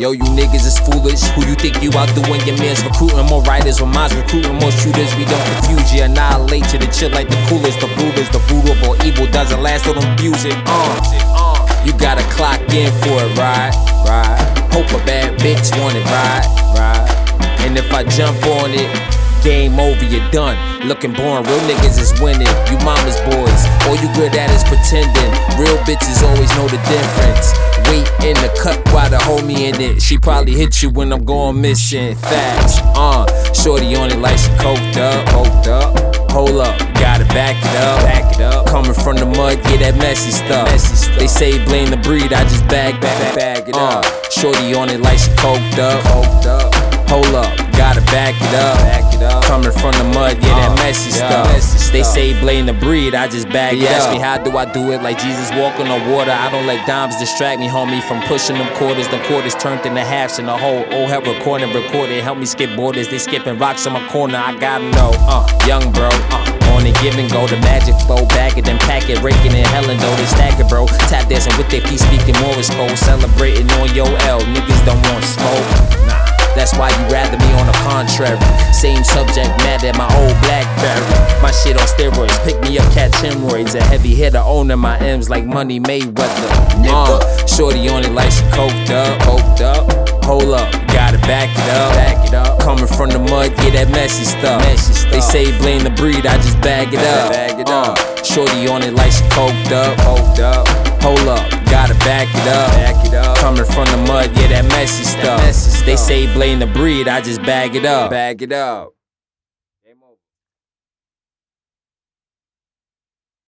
Yo, you niggas is foolish. Who you think you out doing? Your man's recruiting more writers, when mine's recruiting more shooters. We don't confuse you, annihilate you, to chill like the coolest. The bruters, the brutal, but evil doesn't last, so don't fuse it. You gotta clock in for it, right? Hope a bad bitch want it, right? And if I jump on it, game over, you're done. Looking boring, real niggas is winning. You mama's boys, all you good at is pretending. Real bitches always know the difference. Wait in the cut while the homie in it. She probably hit you when I'm going missing. Facts, shorty on it like she coked up. Hold up, gotta back it up. Coming from the mud, get that messy stuff. They say blame the breed, I just bag it up. Shorty on it like she coked up. Hold up, gotta back it up. Coming from the mud, yeah, that messy stuff. They say blame the breed, I just bag it up. Ask me how do I do it, like Jesus walking on water. I don't let dimes distract me, homie, from pushing them quarters. The quarters turned into halves in the hole. Oh, help recording, help me skip borders. They skipping rocks in my corner, I gotta know. Young bro, on it, give and go. The magic flow, bag it, then pack it, raking in hell and though they stack it, bro. Tap dancing with their feet, speaking Morris code, celebrating on your L. Niggas don't want smoke. That's why you rather me on the contrary. Same subject matter, my old Blackberry. My shit on steroids, pick me up, catch hemorrhoids. A heavy hitter owning my M's like Money Mayweather. Shorty on it like she coked up. Hold up, gotta back it up. Coming from the mud, yeah, that messy stuff. They say blame the breed, I just bag it up. Shorty on it like she coked up. Hold up, gotta back it up. Coming from the mud, yeah, that messy stuff. They say blame the breed, I just bag it up.